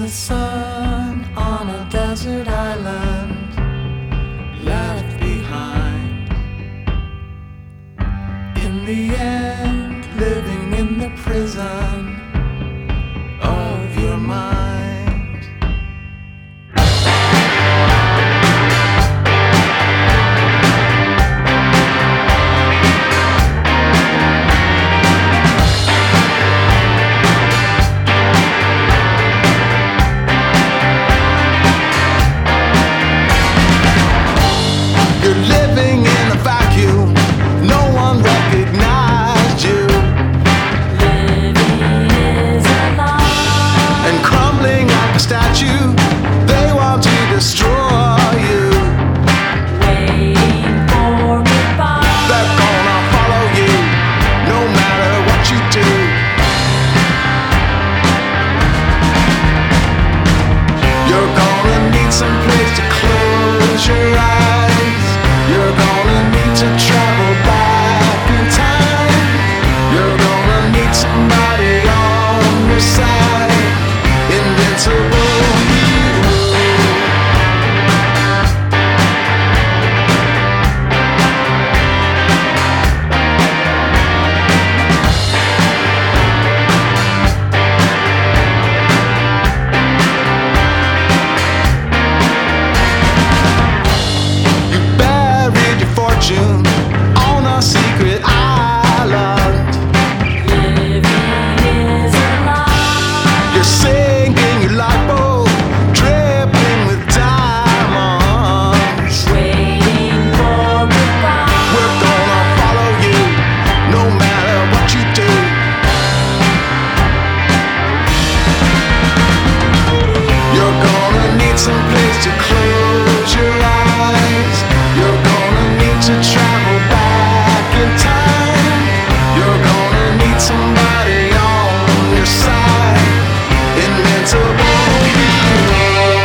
the sun on a desert island left behind. In the end, living in the prison of your mind. On a secret island, living is a lie. You're singing your lifeboat, dripping with diamonds, waiting for goodbye. We're gonna follow you, no matter what you do. You're gonna need some place to close your eyes. You're gonna need to travel back in time. You're gonna need somebody on your side, invincible hero.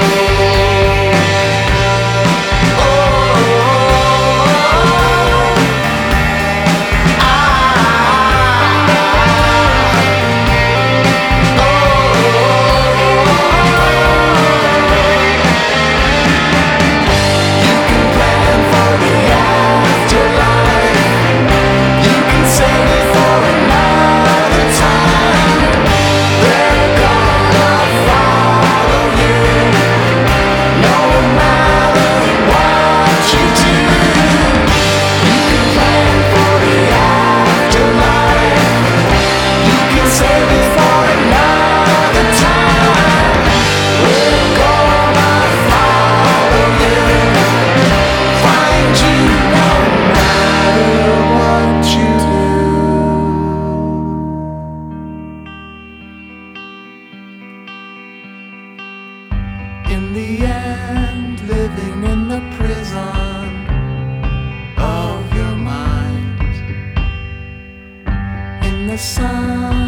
In the end, living in the prison of your mind. In the sun